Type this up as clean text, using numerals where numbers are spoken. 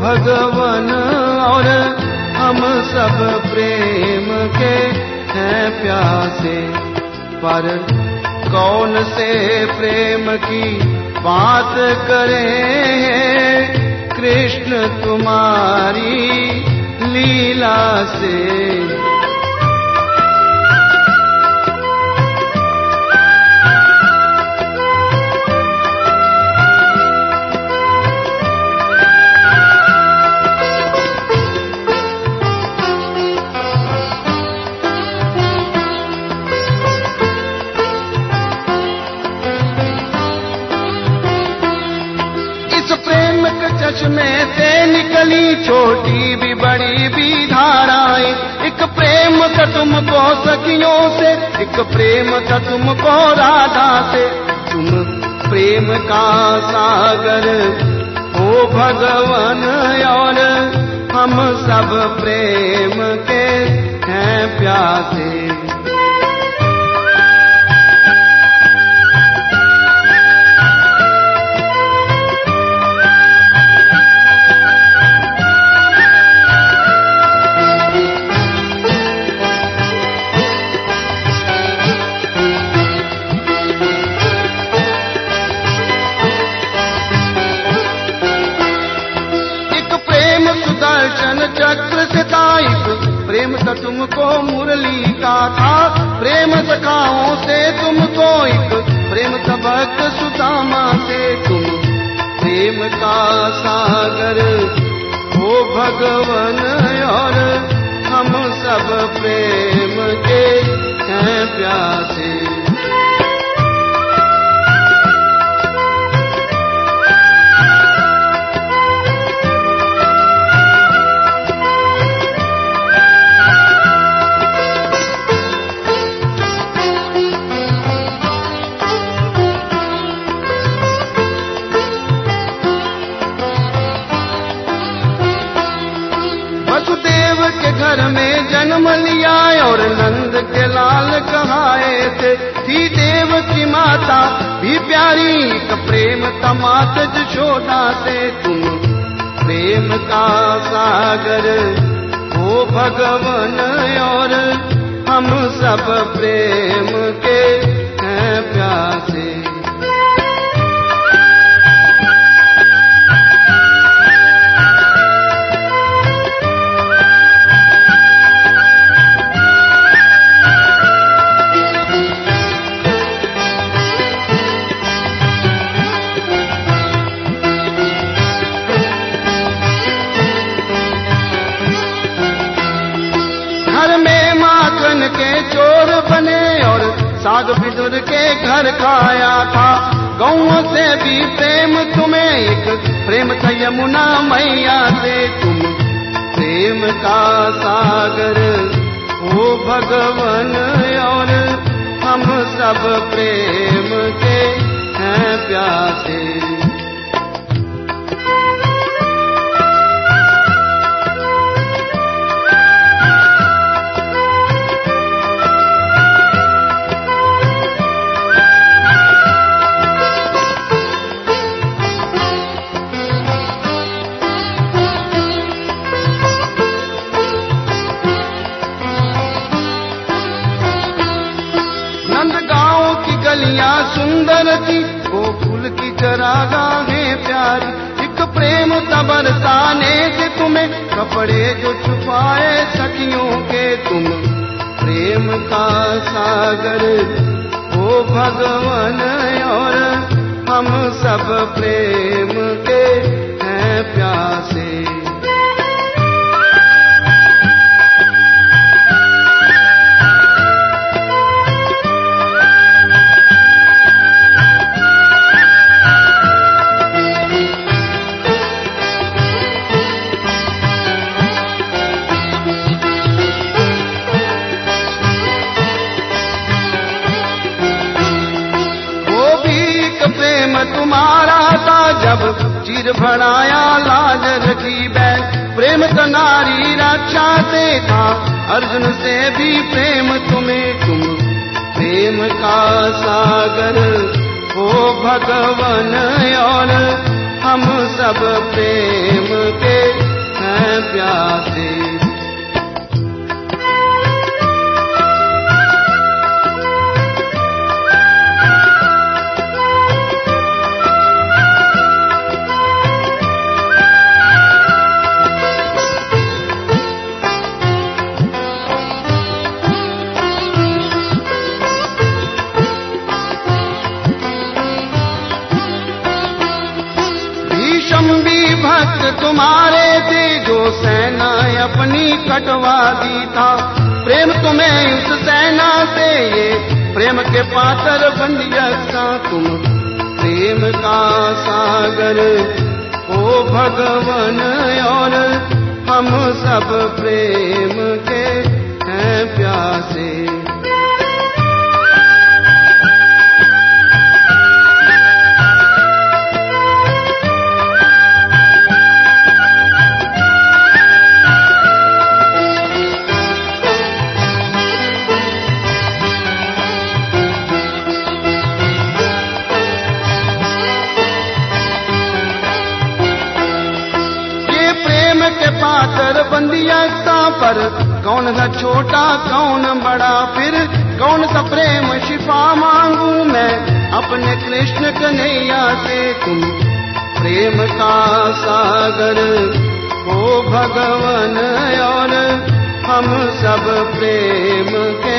भगवन और हम सब प्रेम के हैं प्यासे। पर कौन से प्रेम की बात करें कृष्ण तुम्हारी लीला से। चश्मे से निकली छोटी भी बड़ी भी धाराएं। एक प्रेम था तुमको सखियों से, एक प्रेम था तुमको राधा से। तुम प्रेम का सागर हो भगवान और हम सब प्रेम के हैं प्यासे। चक्र से ताइप प्रेम था तुमको मुरली का था। प्रेम सखाओं से तुमको एक प्रेम था भक्त सुदामा से। तुम प्रेम का सागर हो भगवन और हम सब प्रेम के हैं प्यासे। घर में जन्म लिया और नंद के लाल कहाए थे। थी देव की माता भी प्यारी, एक प्रेम था मात जशोदा से। तुम प्रेम का सागर हो भगवन और हम सब प्रेम के हैं प्यासे। के चोर बने और साग बिदुर के घर खाया था। गौओं से भी प्रेम तुम्हें, एक प्रेम था यमुना मैया से। तुम प्रेम का सागर हो भगवन और हम सब प्रेम के हैं प्यासे। सुंदर थी गोकुल की चरागाहें प्यारी। एक प्रेम था बरसाने से तुम्हें कपड़े जो छुपाए सखियों के। तुम प्रेम का सागर हो भगवन और हम सब प्रेम के हैं प्यासे। तुम्हारा था जब चीर भराया लाजर की बैग। प्रेम तो नारी रक्षा से था अर्जुन से भी प्रेम तुम्हें। तुम प्रेम का सागर हो भगवन और हम सब प्रेम के हैं प्यासे। भक्त तुम्हारे थे जो सेना अपनी कटवा दी था, प्रेम तुम्हें उस सेना से ये प्रेम के पात्र बंदियसा। तुम प्रेम का सागर ओ भगवान और हम सब प्रेम के हैं प्यासे। पातर बंदियसा पर कौन सा छोटा कौन बड़ा, फिर कौन सा प्रेम शिफा मांगू मैं अपने कृष्ण कन्हैया से। तुम प्रेम का सागर हो भगवान और हम सब प्रेम के